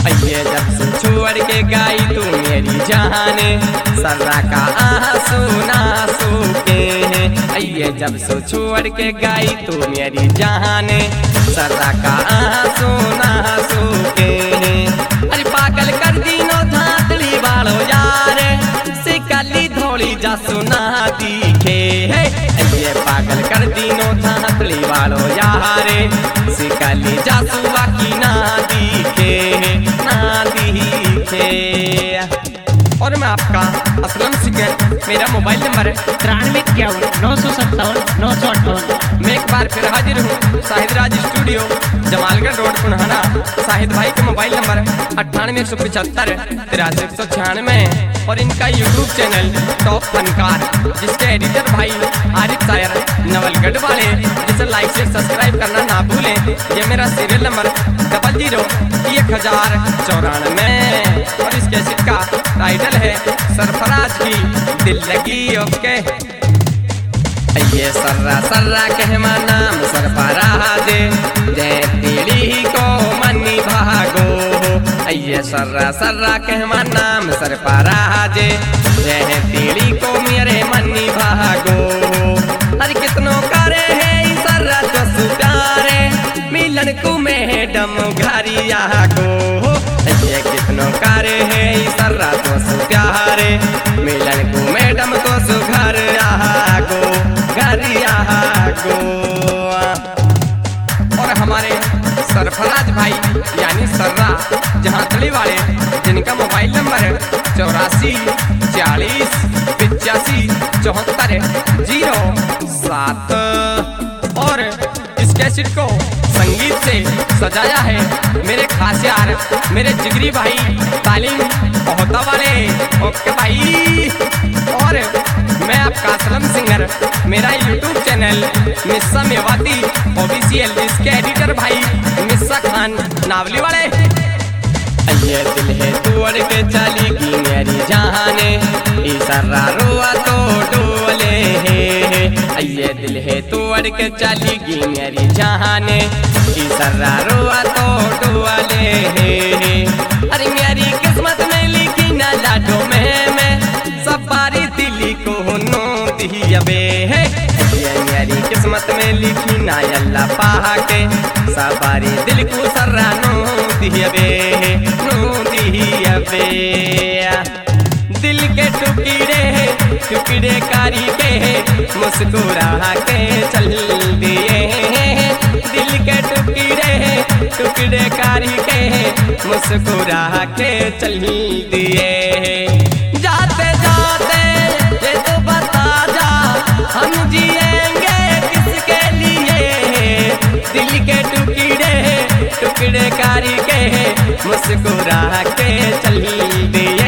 अये जब से छोड़ के गई तू मेरी जाने, सर्रा का आंसू ना सूखे हैं। अये जब से छोड़ के गई तू मेरी जाने, सर्रा का आंसू ना सूखे हैं। अरे पागल कर दीनो धातली वालो यार, सिकली धोली जा सुना दिखे है। अये पागल कर दीनो धातली वालो यार, सिकली जा सुआ की ना दिखे, ना दिखे। और मैं आपका असलम सिंगर, मेरा मोबाइल नंबर 9351 मैं एक बार फिर हाजिर हूँ शाहिद राज स्टूडियो, जमालगढ़ रोड पुनहाना। शाहिद भाई का मोबाइल नंबर 9875 8396 और इनका यूट्यूब चैनल टॉप फनकार, जिसके एडिटर भाई आरिफ शायर नवलगढ़ वाले, जिसे लाइक से सब्सक्राइब करना ना भूलें। ये मेरा सीरियल नंबर 001094 और इस कैसेट का टाइटल है सरफराज की दिल लगी ओके। ये सर्रा सर्रा कहमा नाम सरफराज, जय तेरी को मनी भागो। ये सर्रा सर्रा कहमा नाम सरफराज, जय तेरी को मेरे मनी भागो। अरे कितनों करे है सर्रा तो प्यारे, मिलन को मैडम घरिया को। ये कितनों करे है सर्रा तो प्यारे, मिलन को मैडम तो सुघर आगो घरिया को। और हमारे सरफराज भाई यानी सर्रा जहांतली वाले, जिनका मोबाइल नंबर 84 40 85 74 07 और इस कैसेट को संगीत से सजाया है मेरे खास यार, मेरे जिगरी भाई तालीम होता वाले ओके भाई। और मैं आपका असलम सिंगर, मेरा YouTube channel Missa Mewati official, जिसके एडिटर भाई मिस्सा खान नावली वाले। ये दिल है तोड़ के चलेगी मेरी जाने, सर्रा रोआ तो डोले है। ये दिल है तोड़ के चलेगी मेरी जाने, सर्रा रोआ तो डोले है। अरे मेरी किस्मत में लिखी ना लाडो में सफारी दिली को नो दियबे है। ये मेरी किस्मत में लिखी ना अल्लाह पाके, सफारी दिल को सर्रा नो दियबे है, नो दियबे। दिल के टुकड़े टुकड़े कारी के मुस्कुरा के चल दिए, दिल के टुकड़े टुकड़े कारी के मुस्कुरा के चल दिए। जाते जाते ये तो बता जा, हम जिएंगे किसके लिए। दिल के टुकड़े टुकड़े कारी के मुस्कुरा के चल दिए।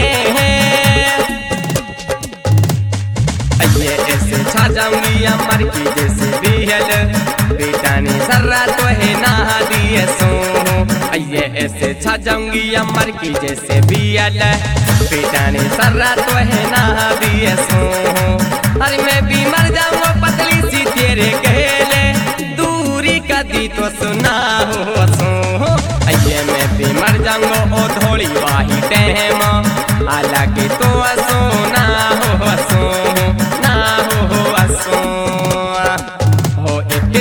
ये ऐसे छा जाऊंगी अमर की जैसे बिहल, बेटानी सर्रा तो है ना दिए सो। ये ऐसे छा जाऊंगी अमर की जैसे बिहल, बेटानी सर्रा तो है ना दिए सो। अरे मैं भी मर जाऊंगा पतली सी तेरे कहले, दूरी का दी तो सुना हो सो। ये मैं भी मर जाऊंगा ओ धोली वाही टहम, हालांकि तो सोना हो सो ना हो सो। हो एक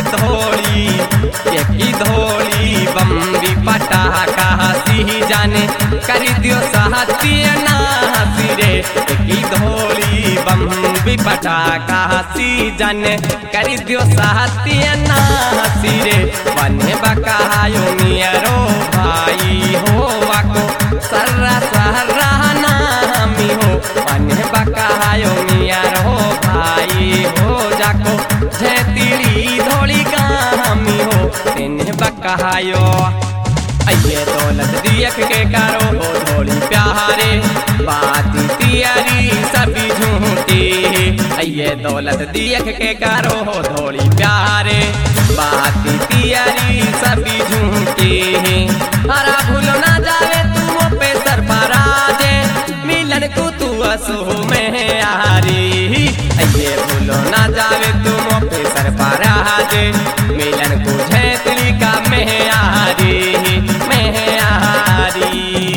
धोली बम्बी पटाखा सी जाने, कर दियो साहतिया ना सिरे। एक धोली बम्बी पटाखा सी जाने, कर दियो साहतिया ना सिरे। बने बकायो नियरो भाई हो वाको, सर्रा सर्रा नामी हो। बने बकायो नियरो भाई हो जाको, जय तेरी धोली गामी हो इन्हें बकायो। अये दौलत दियक के करो हो धोली प्यारे, बात तियारी सभी झूठी। अये दौलत दियक के करो हो धोली प्यारे, बात तियारी सभी झूठी। हरा भूलो ना जावे तू पे सरफराज, मिलन को तू असो में यारी। अये भूलो ना जावे तुम पे सरफराज, मिलन को झैतली का में यारी, में यारी।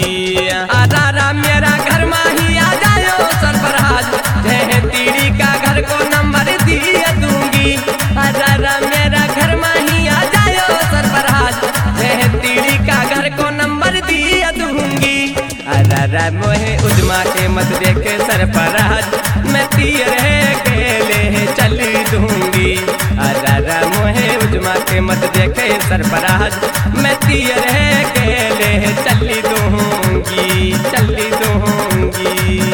अरे मोहे उजमा के मत देखे सरफराज मैं तीर के ले चल दूंगी। अरे मोहे उजमा के मत देखे सरफराज मैं तीर के ले चल दूंगी चल दूंगी।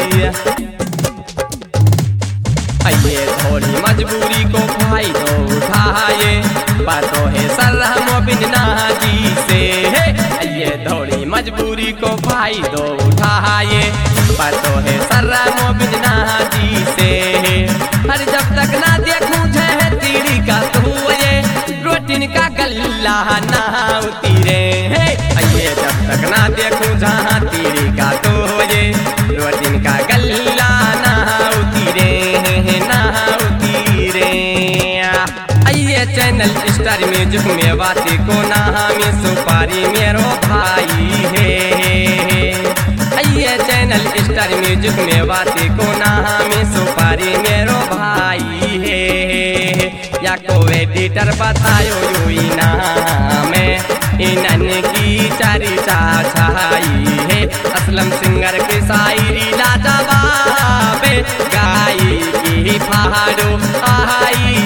ये थोड़ी मजबूरी को भाई तो उठाए बातों है सरहम बिन नाजी से। ये थोड़ी मजबूरी को भाई तो उठाए बातों है सरहम बिन नाजी से। हर जब तक ना देखूं है तीरी का तो ये रोटिन का गल्ला ना उतरे। ये जब तक ना देखूं जहाँ तीरी का तो ये रोटिन का गल्ला ना उतरे ना उतरे। ये चैनल स्टार म्यूजिक में बातें को नामी सुपारी मेरो भाई है। ये चैनल स्टार म्यूजिक में बातें को नामी सुपारी मेरो भाई है। या को एडिटर बतायो यू नाम इनन की चारी छाई है। असलम सिंगर की शायरी लाजवाब गाई की पहाड़ो आई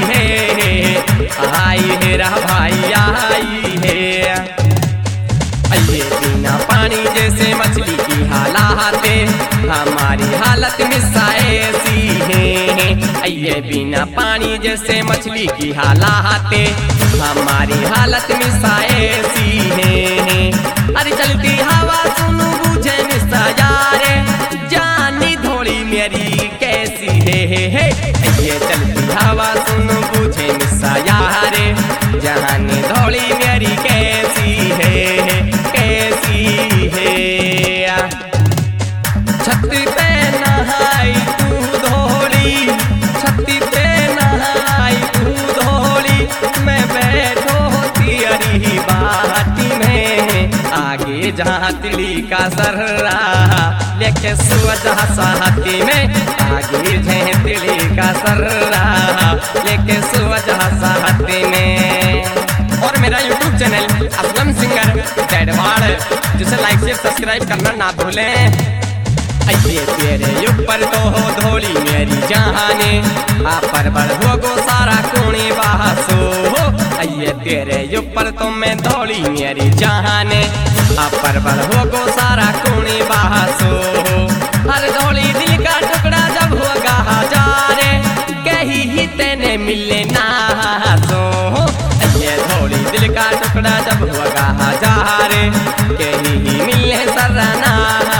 है रहा भाई आई है। ये बिना पानी जैसे मछली की हालात हमारी हालत मिसाए ऐसी है। ये बिना पानी जैसे मछली की हालात हमारी हालत मिसाए ऐसी है। अरे चलती हवा सुनू बुझे निशा यारे जानी थोड़ी मेरी कैसी है। ये चलती हवा सुनू बुझे निशा यारे जानी थोड़ी मेरी कैसी है कैसी है। छत्ती पे नहाई तू धोली छत्ती पे नहाई तू धोली मैं बैठो तेरी बाटी में आगे जहाँ तिली का सर्रा लेके सुवजह साहती में आगे जहाँ तिली का सर्रा लेके सुवजह साहती में। और मेरा YouTube channel Aslam singer Dedwad जिसे लाइक शेयर सब्सक्राइब करना ना भूलें। ये तेरे ऊपर तो हो धोली मेरी जहाने आप पर बढ़ हो गो सारा कोने बहासो हो। ये तेरे ऊपर तो मैं धोली मेरी जहाने आप पर बढ़ हो गो सारा कोने बहासो हो। हर धोली दिल का टुकड़ा जब होगा हजारे कहीं ही तेने मिले ना सो। ये धोली दिल का टुकड़ा जब होगा हजारे कहीं ही मिले सरा ना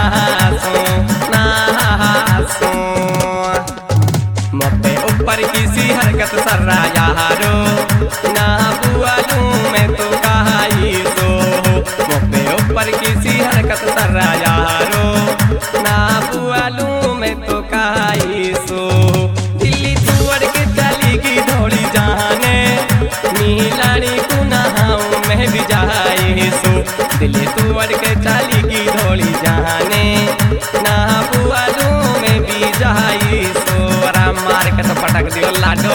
सो। मोपे ऊपर किसी हरकत सर्रा यारो ना बुआ लूं मैं तो कहाई सो। मोपे ऊपर किसी हरकत सर्रा यारो ना बुआ लूं मैं तो कहाई सो। दिल्ली तुअर के चली की धोड़ी जाने नीलानी को नहाऊं मैं भी जाए सो। दिल्ली तुअर के चली की धोड़ी जाने ना बुआ लूं मैं भी जाई सो। मार के तो पटक दियो लाडो।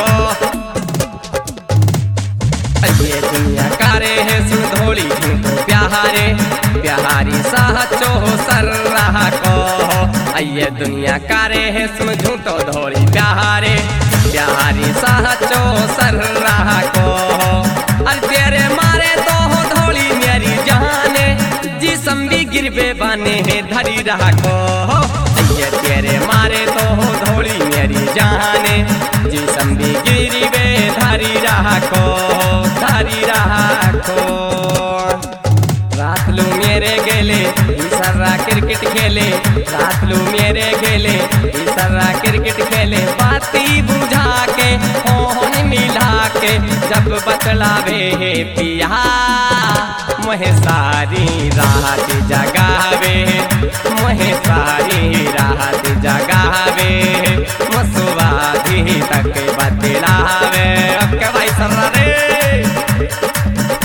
ये दुनिया कारे है सुन धोली झूठो प्यारे प्यारी साहचो सर्रा को। ये दुनिया कारे है सुन झूठो धोली प्यारे प्यारी साहचो सर्रा को। अरे तेरे मारे तो हो धोली मेरी जाने जिसम भी गिरबे बाने है धरी रहा को। ये तेरे मारे तो हो धोली मेरी जाने जिसम भी गिरबे धरी रहा को धरी रहा को। रात लू मेरे गेले सर्रा क्रिकेट खेले रात लू मेरे गेले सर्रा क्रिकेट खेले बाती बुझा के फोन मिला के जब बतलावे है पिया मोहे सारी रात जगावे मोहे सारी रात जगावे मसुआ भी तक बतलावे। अब के भाई सर्रा